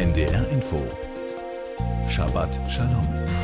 NDR Info. Shabbat Shalom.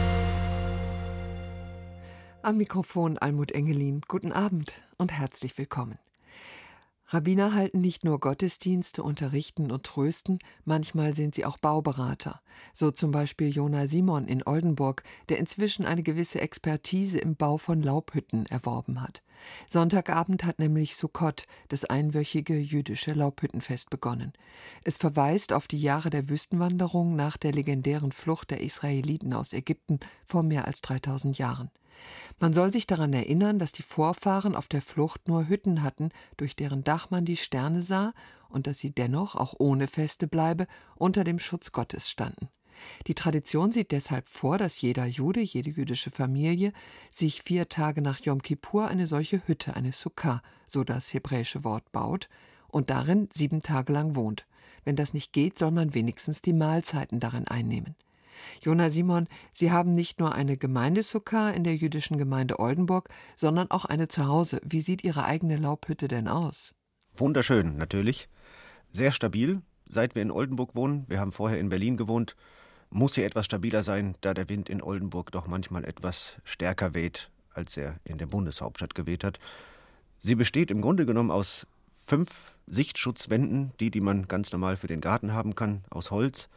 Am Mikrofon Almut Engelin. Guten Abend und herzlich willkommen. Rabbiner halten nicht nur Gottesdienste, unterrichten und trösten, manchmal sind sie auch Bauberater. So zum Beispiel Jona Simon in Oldenburg, der inzwischen eine gewisse Expertise im Bau von Laubhütten erworben hat. Sonntagabend hat nämlich Sukkot, das einwöchige jüdische Laubhüttenfest, begonnen. Es verweist auf die Jahre der Wüstenwanderung nach der legendären Flucht der Israeliten aus Ägypten vor mehr als 3000 Jahren. Man soll sich daran erinnern, dass die Vorfahren auf der Flucht nur Hütten hatten, durch deren Dach man die Sterne sah, und dass sie dennoch, auch ohne feste Bleibe, unter dem Schutz Gottes standen. Die Tradition sieht deshalb vor, dass jeder Jude, jede jüdische Familie, sich 4 Tage nach Jom Kippur eine solche Hütte, eine Sukkah, so das hebräische Wort, baut und darin 7 Tage lang wohnt. Wenn das nicht geht, soll man wenigstens die Mahlzeiten darin einnehmen. Jona Simon, Sie haben nicht nur eine Gemeindesukkah in der jüdischen Gemeinde Oldenburg, sondern auch eine zu Hause. Wie sieht Ihre eigene Laubhütte denn aus? Wunderschön, natürlich. Sehr stabil, seit wir in Oldenburg wohnen. Wir haben vorher in Berlin gewohnt. Muss hier etwas stabiler sein, da der Wind in Oldenburg doch manchmal etwas stärker weht, als er in der Bundeshauptstadt geweht hat. Sie besteht im Grunde genommen aus 5 Sichtschutzwänden, die man ganz normal für den Garten haben kann, aus Holz.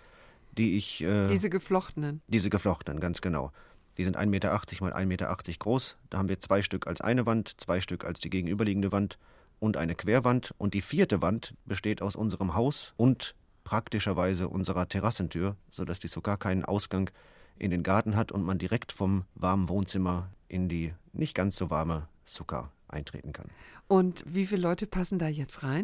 Diese geflochtenen? Diese geflochtenen, ganz genau. Die sind 1,80 Meter mal 1,80 Meter groß. Da haben wir 2 Stück als eine Wand, 2 Stück als die gegenüberliegende Wand und eine Querwand. Und die 4. Wand besteht aus unserem Haus und praktischerweise unserer Terrassentür, sodass die Sukkah keinen Ausgang in den Garten hat und man direkt vom warmen Wohnzimmer in die nicht ganz so warme Sukkah eintreten kann. Und wie viele Leute passen da jetzt rein?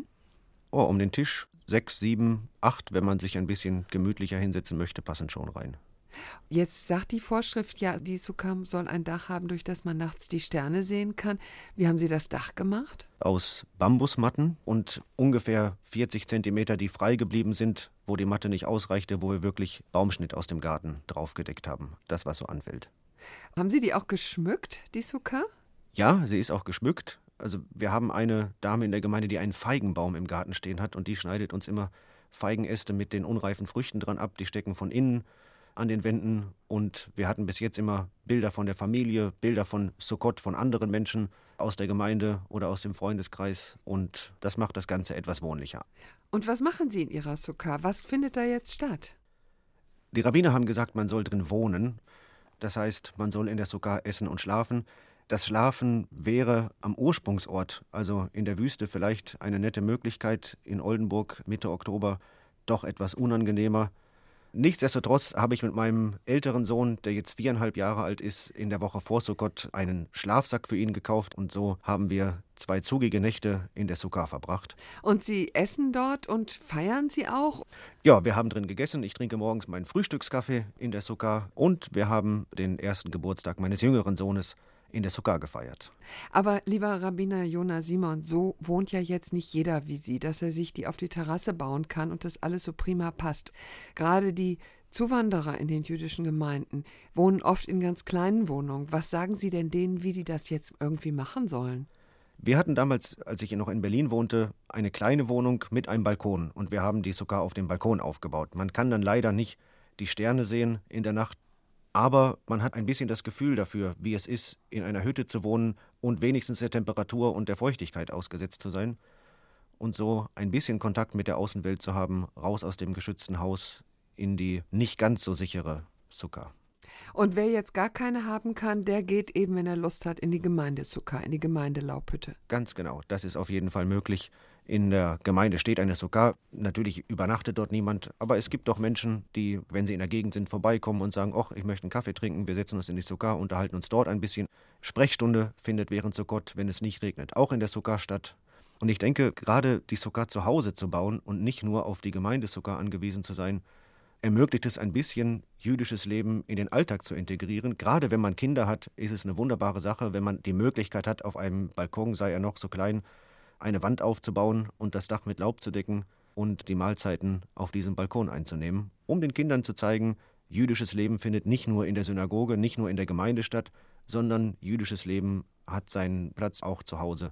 Um den Tisch 6, 7, 8, wenn man sich ein bisschen gemütlicher hinsetzen möchte, passen schon rein. Jetzt sagt die Vorschrift ja, die Sukkah soll ein Dach haben, durch das man nachts die Sterne sehen kann. Wie haben Sie das Dach gemacht? Aus Bambusmatten und ungefähr 40 Zentimeter, die frei geblieben sind, wo die Matte nicht ausreichte, wo wir wirklich Baumschnitt aus dem Garten draufgedeckt haben. Das, was so anfällt. Haben Sie die auch geschmückt, die Sukkah? Ja, sie ist auch geschmückt. Also wir haben eine Dame in der Gemeinde, die einen Feigenbaum im Garten stehen hat und die schneidet uns immer Feigenäste mit den unreifen Früchten dran ab. Die stecken von innen an den Wänden und wir hatten bis jetzt immer Bilder von der Familie, Bilder von Sukkot, von anderen Menschen aus der Gemeinde oder aus dem Freundeskreis und das macht das Ganze etwas wohnlicher. Und was machen Sie in Ihrer Sukkah? Was findet da jetzt statt? Die Rabbiner haben gesagt, man soll drin wohnen. Das heißt, man soll in der Sukkah essen und schlafen. Das Schlafen wäre am Ursprungsort, also in der Wüste, vielleicht eine nette Möglichkeit, in Oldenburg Mitte Oktober doch etwas unangenehmer. Nichtsdestotrotz habe ich mit meinem älteren Sohn, der jetzt 4,5 Jahre alt ist, in der Woche vor Sukkot einen Schlafsack für ihn gekauft und so haben wir 2 zugige Nächte in der Sukkah verbracht. Und Sie essen dort und feiern Sie auch? Ja, wir haben drin gegessen. Ich trinke morgens meinen Frühstückskaffee in der Sukkah und wir haben den ersten Geburtstag meines jüngeren Sohnes in der Sukkah gefeiert. Aber lieber Rabbiner Jona Simon, so wohnt ja jetzt nicht jeder wie Sie, dass er sich die auf die Terrasse bauen kann und das alles so prima passt. Gerade die Zuwanderer in den jüdischen Gemeinden wohnen oft in ganz kleinen Wohnungen. Was sagen Sie denn denen, wie die das jetzt irgendwie machen sollen? Wir hatten damals, als ich noch in Berlin wohnte, eine kleine Wohnung mit einem Balkon und wir haben die Sukkah auf dem Balkon aufgebaut. Man kann dann leider nicht die Sterne sehen in der Nacht, aber man hat ein bisschen das Gefühl dafür, wie es ist, in einer Hütte zu wohnen und wenigstens der Temperatur und der Feuchtigkeit ausgesetzt zu sein und so ein bisschen Kontakt mit der Außenwelt zu haben, raus aus dem geschützten Haus in die nicht ganz so sichere Sukkah. Und wer jetzt gar keine haben kann, der geht eben, wenn er Lust hat, in die Gemeindesukkah, in die Gemeindelaubhütte. Ganz genau, das ist auf jeden Fall möglich. In der Gemeinde steht eine Sukkah, natürlich übernachtet dort niemand, aber es gibt doch Menschen, die, wenn sie in der Gegend sind, vorbeikommen und sagen, ach, ich möchte einen Kaffee trinken, wir setzen uns in die Sukkah, unterhalten uns dort ein bisschen. Sprechstunde findet während Sukkot, wenn es nicht regnet, auch in der Sukkah statt. Und ich denke, gerade die Sukkah zu Hause zu bauen und nicht nur auf die Gemeindesukkah angewiesen zu sein, ermöglicht es ein bisschen jüdisches Leben in den Alltag zu integrieren. Gerade wenn man Kinder hat, ist es eine wunderbare Sache, wenn man die Möglichkeit hat, auf einem Balkon, sei er noch so klein, eine Wand aufzubauen und das Dach mit Laub zu decken und die Mahlzeiten auf diesem Balkon einzunehmen, um den Kindern zu zeigen, jüdisches Leben findet nicht nur in der Synagoge, nicht nur in der Gemeinde statt, sondern jüdisches Leben hat seinen Platz auch zu Hause.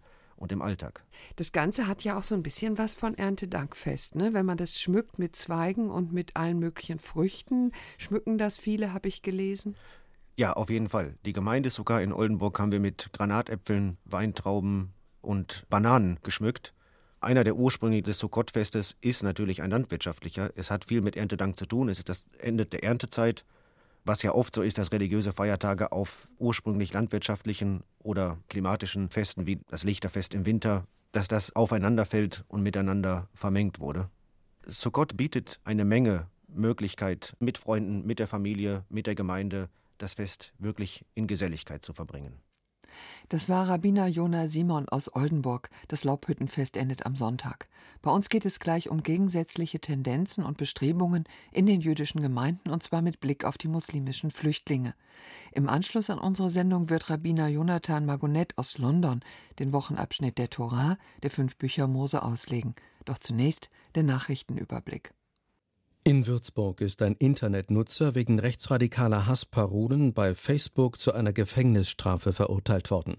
und im Alltag. Das Ganze hat ja auch so ein bisschen was von Erntedankfest, ne? Wenn man das schmückt mit Zweigen und mit allen möglichen Früchten. Schmücken das viele, habe ich gelesen. Ja, auf jeden Fall. Die Gemeinde sogar in Oldenburg haben wir mit Granatäpfeln, Weintrauben und Bananen geschmückt. Einer der Ursprünge des Sukkot-Festes ist natürlich ein landwirtschaftlicher. Es hat viel mit Erntedank zu tun. Es ist das Ende der Erntezeit, was ja oft so ist, dass religiöse Feiertage auf ursprünglich landwirtschaftlichen oder klimatischen Festen wie das Lichterfest im Winter, dass das aufeinanderfällt und miteinander vermengt wurde. Sukkot bietet eine Menge Möglichkeit, mit Freunden, mit der Familie, mit der Gemeinde das Fest wirklich in Geselligkeit zu verbringen. Das war Rabbiner Jona Simon aus Oldenburg. Das Laubhüttenfest endet am Sonntag. Bei uns geht es gleich um gegensätzliche Tendenzen und Bestrebungen in den jüdischen Gemeinden, und zwar mit Blick auf die muslimischen Flüchtlinge. Im Anschluss an unsere Sendung wird Rabbiner Jonathan Magonet aus London den Wochenabschnitt der Tora, der 5 Bücher Mose, auslegen. Doch zunächst der Nachrichtenüberblick. In Würzburg ist ein Internetnutzer wegen rechtsradikaler Hassparolen bei Facebook zu einer Gefängnisstrafe verurteilt worden.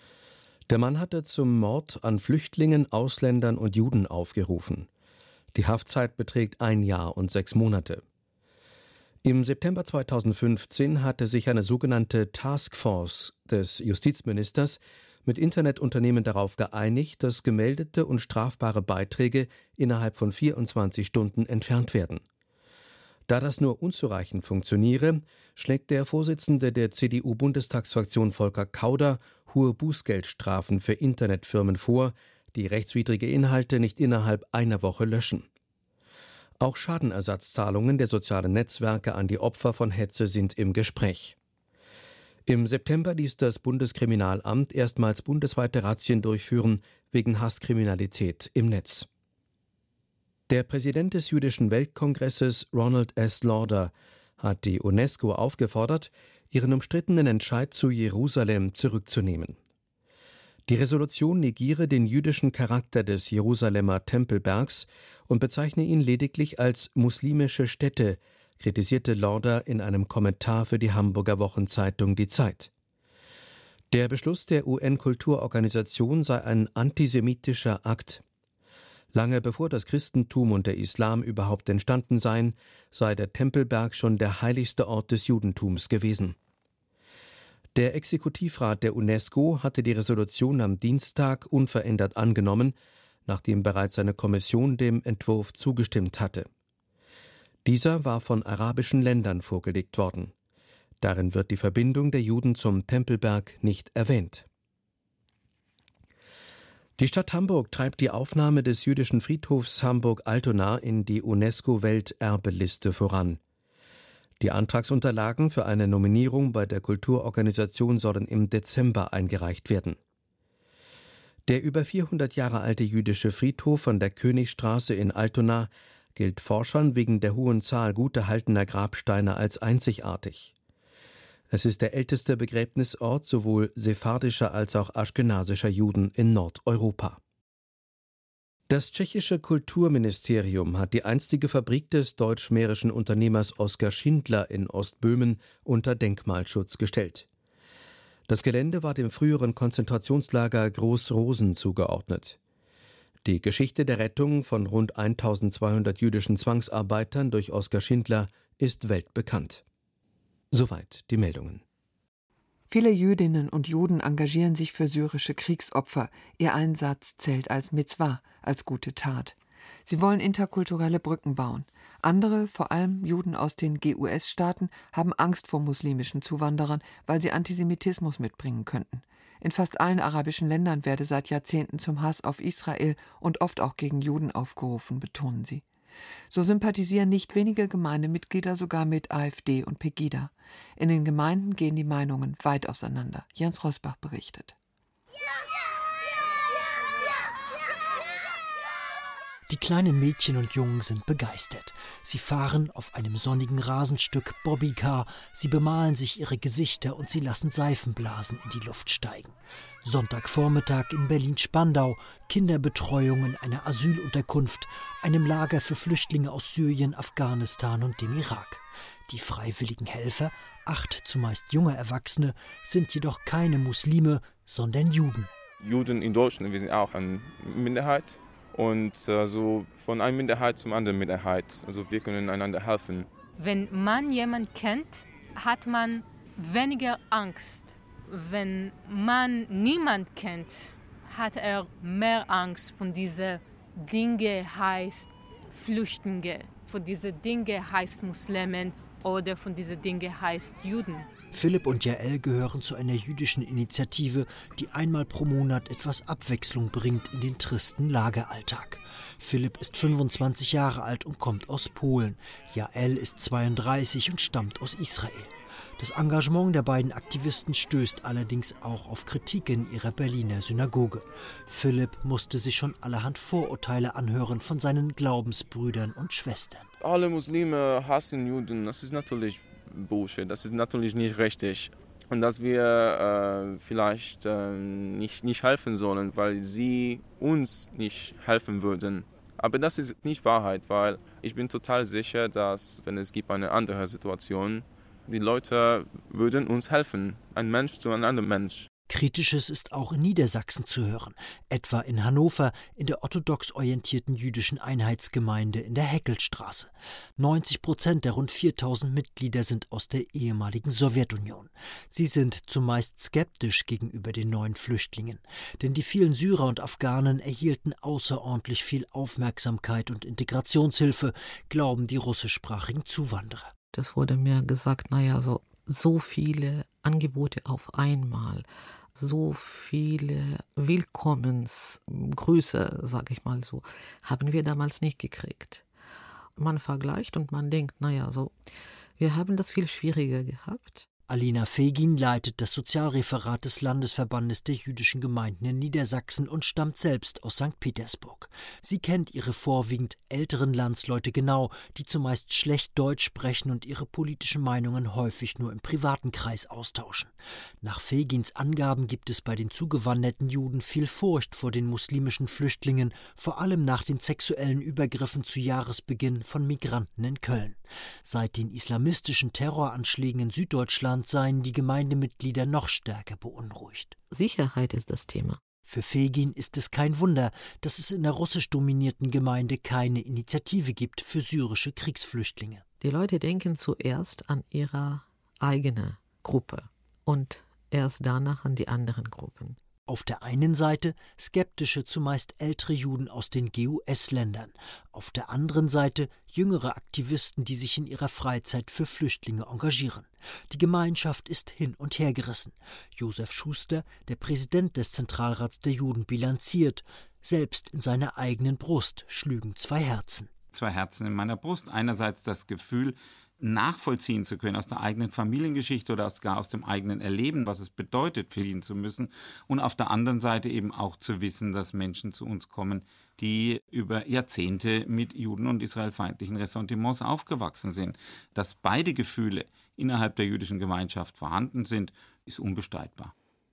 Der Mann hatte zum Mord an Flüchtlingen, Ausländern und Juden aufgerufen. Die Haftzeit beträgt 1 Jahr und 6 Monate. Im September 2015 hatte sich eine sogenannte Taskforce des Justizministers mit Internetunternehmen darauf geeinigt, dass gemeldete und strafbare Beiträge innerhalb von 24 Stunden entfernt werden. Da das nur unzureichend funktioniere, schlägt der Vorsitzende der CDU-Bundestagsfraktion Volker Kauder hohe Bußgeldstrafen für Internetfirmen vor, die rechtswidrige Inhalte nicht innerhalb einer Woche löschen. Auch Schadenersatzzahlungen der sozialen Netzwerke an die Opfer von Hetze sind im Gespräch. Im September ließ das Bundeskriminalamt erstmals bundesweite Razzien durchführen wegen Hasskriminalität im Netz. Der Präsident des Jüdischen Weltkongresses, Ronald S. Lauder, hat die UNESCO aufgefordert, ihren umstrittenen Entscheid zu Jerusalem zurückzunehmen. Die Resolution negiere den jüdischen Charakter des Jerusalemer Tempelbergs und bezeichne ihn lediglich als muslimische Stätte, kritisierte Lauder in einem Kommentar für die Hamburger Wochenzeitung Die Zeit. Der Beschluss der UN-Kulturorganisation sei ein antisemitischer Akt. Lange bevor das Christentum und der Islam überhaupt entstanden seien, sei der Tempelberg schon der heiligste Ort des Judentums gewesen. Der Exekutivrat der UNESCO hatte die Resolution am Dienstag unverändert angenommen, nachdem bereits eine Kommission dem Entwurf zugestimmt hatte. Dieser war von arabischen Ländern vorgelegt worden. Darin wird die Verbindung der Juden zum Tempelberg nicht erwähnt. Die Stadt Hamburg treibt die Aufnahme des jüdischen Friedhofs Hamburg-Altona in die UNESCO-Welterbeliste voran. Die Antragsunterlagen für eine Nominierung bei der Kulturorganisation sollen im Dezember eingereicht werden. Der über 400 Jahre alte jüdische Friedhof an der Königstraße in Altona gilt Forschern wegen der hohen Zahl gut erhaltener Grabsteine als einzigartig. Es ist der älteste Begräbnisort sowohl sephardischer als auch aschkenasischer Juden in Nordeuropa. Das tschechische Kulturministerium hat die einstige Fabrik des deutsch-mährischen Unternehmers Oskar Schindler in Ostböhmen unter Denkmalschutz gestellt. Das Gelände war dem früheren Konzentrationslager Groß-Rosen zugeordnet. Die Geschichte der Rettung von rund 1200 jüdischen Zwangsarbeitern durch Oskar Schindler ist weltbekannt. Soweit die Meldungen. Viele Jüdinnen und Juden engagieren sich für syrische Kriegsopfer. Ihr Einsatz zählt als Mitzwa, als gute Tat. Sie wollen interkulturelle Brücken bauen. Andere, vor allem Juden aus den GUS-Staaten, haben Angst vor muslimischen Zuwanderern, weil sie Antisemitismus mitbringen könnten. In fast allen arabischen Ländern werde seit Jahrzehnten zum Hass auf Israel und oft auch gegen Juden aufgerufen, betonen sie. So sympathisieren nicht wenige Gemeindemitglieder sogar mit AfD und Pegida. In den Gemeinden gehen die Meinungen weit auseinander. Jens Rosbach berichtet. Die kleinen Mädchen und Jungen sind begeistert. Sie fahren auf einem sonnigen Rasenstück Bobbycar, sie bemalen sich ihre Gesichter und sie lassen Seifenblasen in die Luft steigen. Sonntagvormittag in Berlin-Spandau, Kinderbetreuung in einer Asylunterkunft, einem Lager für Flüchtlinge aus Syrien, Afghanistan und dem Irak. Die freiwilligen Helfer, 8 zumeist junge Erwachsene, sind jedoch keine Muslime, sondern Juden. Juden in Deutschland, wir sind auch eine Minderheit. Und so von einer Minderheit zum anderen Minderheit. Also wir können einander helfen. Wenn man jemanden kennt, hat man weniger Angst. Wenn man niemanden kennt, hat er mehr Angst von diesen Dingen heißt Flüchtlinge, von diesen Dingen heißt Muslimen oder von diesen Dingen heißt Juden. Philipp und Jael gehören zu einer jüdischen Initiative, die einmal pro Monat etwas Abwechslung bringt in den tristen Lageralltag. Philipp ist 25 Jahre alt und kommt aus Polen. Jael ist 32 und stammt aus Israel. Das Engagement der beiden Aktivisten stößt allerdings auch auf Kritik in ihrer Berliner Synagoge. Philipp musste sich schon allerhand Vorurteile anhören von seinen Glaubensbrüdern und Schwestern. Alle Muslime hassen Juden, das ist natürlich Bullshit, das ist natürlich nicht richtig. Und dass wir vielleicht nicht helfen sollen, weil sie uns nicht helfen würden. Aber das ist nicht Wahrheit, weil ich bin total sicher, dass, wenn es gibt eine andere Situation, die Leute würden uns helfen. Ein Mensch zu einem anderen Mensch. Kritisches ist auch in Niedersachsen zu hören, etwa in Hannover in der orthodox orientierten jüdischen Einheitsgemeinde in der Heckelstraße. 90% der rund 4000 Mitglieder sind aus der ehemaligen Sowjetunion. Sie sind zumeist skeptisch gegenüber den neuen Flüchtlingen, denn die vielen Syrer und Afghanen erhielten außerordentlich viel Aufmerksamkeit und Integrationshilfe, glauben die russischsprachigen Zuwanderer. Das wurde mir gesagt, so viele Angebote auf einmal, so viele Willkommensgrüße, sage ich mal so, haben wir damals nicht gekriegt. Man vergleicht und man denkt, wir haben das viel schwieriger gehabt. Alina Fegin leitet das Sozialreferat des Landesverbandes der jüdischen Gemeinden in Niedersachsen und stammt selbst aus St. Petersburg. Sie kennt ihre vorwiegend älteren Landsleute genau, die zumeist schlecht Deutsch sprechen und ihre politischen Meinungen häufig nur im privaten Kreis austauschen. Nach Fegins Angaben gibt es bei den zugewanderten Juden viel Furcht vor den muslimischen Flüchtlingen, vor allem nach den sexuellen Übergriffen zu Jahresbeginn von Migranten in Köln. Seit den islamistischen Terroranschlägen in Süddeutschland seien die Gemeindemitglieder noch stärker beunruhigt. Sicherheit ist das Thema. Für Fegin ist es kein Wunder, dass es in der russisch dominierten Gemeinde keine Initiative gibt für syrische Kriegsflüchtlinge. Die Leute denken zuerst an ihre eigene Gruppe und erst danach an die anderen Gruppen. Auf der einen Seite skeptische, zumeist ältere Juden aus den GUS-Ländern, auf der anderen Seite jüngere Aktivisten, die sich in ihrer Freizeit für Flüchtlinge engagieren. Die Gemeinschaft ist hin und her gerissen. Josef Schuster, der Präsident des Zentralrats der Juden, bilanziert: Selbst in seiner eigenen Brust schlügen zwei Herzen. Zwei Herzen in meiner Brust. Einerseits das Gefühl, nachvollziehen zu können aus der eigenen Familiengeschichte oder gar aus dem eigenen Erleben, was es bedeutet, fliehen zu müssen. Und auf der anderen Seite eben auch zu wissen, dass Menschen zu uns kommen, die über Jahrzehnte mit Juden- und israelfeindlichen Ressentiments aufgewachsen sind. Dass beide Gefühle innerhalb der jüdischen Gemeinschaft vorhanden sind, ist unbestreitbar.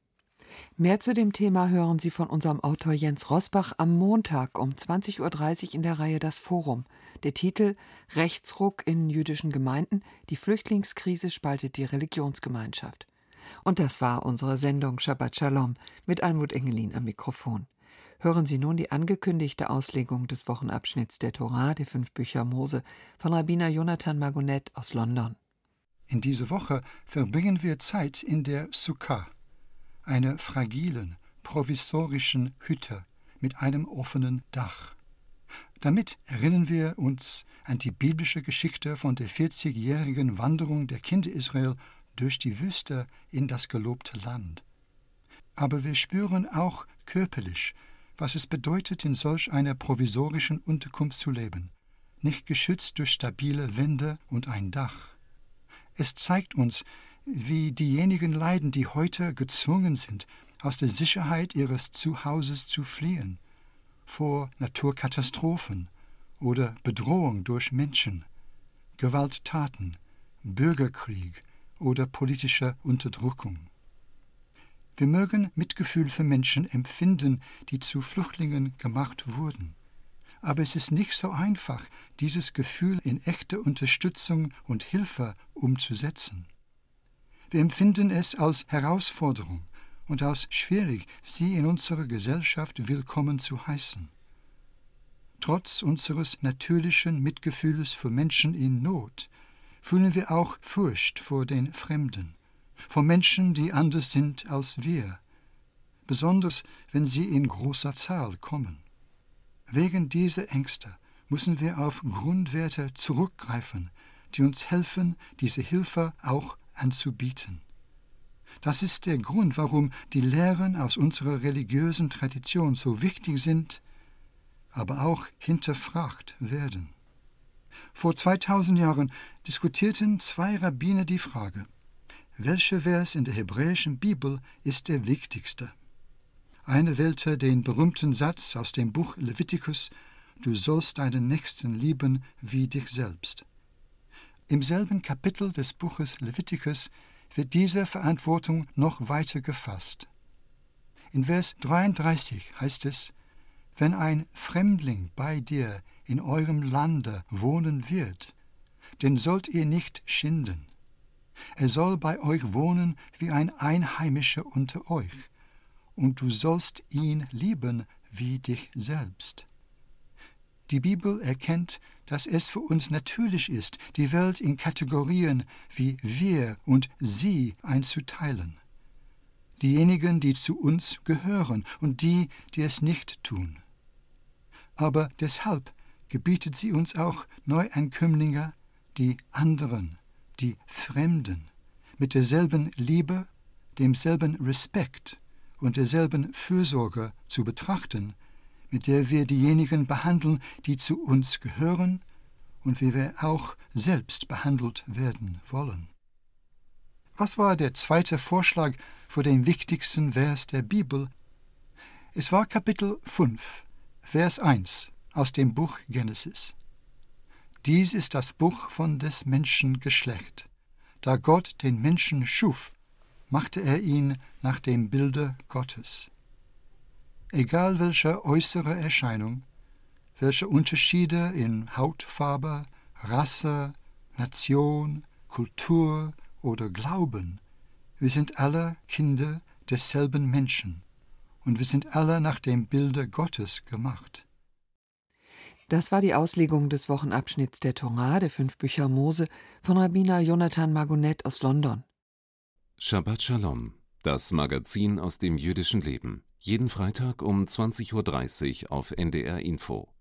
Mehr zu dem Thema hören Sie von unserem Autor Jens Rosbach am Montag um 20.30 Uhr in der Reihe Das Forum. Der Titel »Rechtsruck in jüdischen Gemeinden. Die Flüchtlingskrise spaltet die Religionsgemeinschaft«. Und das war unsere Sendung Shabbat Shalom mit Almut Engelin am Mikrofon. Hören Sie nun die angekündigte Auslegung des Wochenabschnitts der Torah, der 5 Bücher Mose, von Rabbiner Jonathan Margonet aus London. In dieser Woche verbringen wir Zeit in der Sukkah, einer fragilen, provisorischen Hütte mit einem offenen Dach. Damit erinnern wir uns an die biblische Geschichte von der 40-jährigen Wanderung der Kinder Israel durch die Wüste in das gelobte Land. Aber wir spüren auch körperlich, was es bedeutet, in solch einer provisorischen Unterkunft zu leben, nicht geschützt durch stabile Wände und ein Dach. Es zeigt uns, wie diejenigen leiden, die heute gezwungen sind, aus der Sicherheit ihres Zuhauses zu fliehen, vor Naturkatastrophen oder Bedrohung durch Menschen, Gewalttaten, Bürgerkrieg oder politische Unterdrückung. Wir mögen Mitgefühl für Menschen empfinden, die zu Flüchtlingen gemacht wurden. Aber es ist nicht so einfach, dieses Gefühl in echte Unterstützung und Hilfe umzusetzen. Wir empfinden es als Herausforderung und als schwierig, sie in unserer Gesellschaft willkommen zu heißen. Trotz unseres natürlichen Mitgefühls für Menschen in Not fühlen wir auch Furcht vor den Fremden, vor Menschen, die anders sind als wir, besonders wenn sie in großer Zahl kommen. Wegen dieser Ängste müssen wir auf Grundwerte zurückgreifen, die uns helfen, diese Hilfe auch anzubieten. Das ist der Grund, warum die Lehren aus unserer religiösen Tradition so wichtig sind, aber auch hinterfragt werden. Vor 2000 Jahren diskutierten 2 Rabbiner die Frage, welcher Vers in der hebräischen Bibel ist der wichtigste? Einer wählte den berühmten Satz aus dem Buch Levitikus, du sollst deinen Nächsten lieben wie dich selbst. Im selben Kapitel des Buches Levitikus wird diese Verantwortung noch weiter gefasst. In Vers 33 heißt es, wenn ein Fremdling bei dir in eurem Lande wohnen wird, den sollt ihr nicht schinden. Er soll bei euch wohnen wie ein Einheimischer unter euch, und du sollst ihn lieben wie dich selbst. Die Bibel erkennt, dass es für uns natürlich ist, die Welt in Kategorien wie wir und sie einzuteilen. Diejenigen, die zu uns gehören und die, die es nicht tun. Aber deshalb gebietet sie uns auch Neuankömmlinge, die anderen, die Fremden, mit derselben Liebe, demselben Respekt und derselben Fürsorge zu betrachten, mit der wir diejenigen behandeln, die zu uns gehören und wie wir auch selbst behandelt werden wollen. Was war der zweite Vorschlag für den wichtigsten Vers der Bibel? Es war Kapitel 5, Vers 1 aus dem Buch Genesis. Dies ist das Buch von des Menschen Geschlecht. Da Gott den Menschen schuf, machte er ihn nach dem Bilde Gottes. Egal welche äußere Erscheinung, welche Unterschiede in Hautfarbe, Rasse, Nation, Kultur oder Glauben, wir sind alle Kinder desselben Menschen und wir sind alle nach dem Bilde Gottes gemacht. Das war die Auslegung des Wochenabschnitts der Torah, der 5 Bücher Mose, von Rabbiner Jonathan Margonet aus London. Shabbat Shalom, das Magazin aus dem jüdischen Leben. Jeden Freitag um 20:30 Uhr auf NDR Info.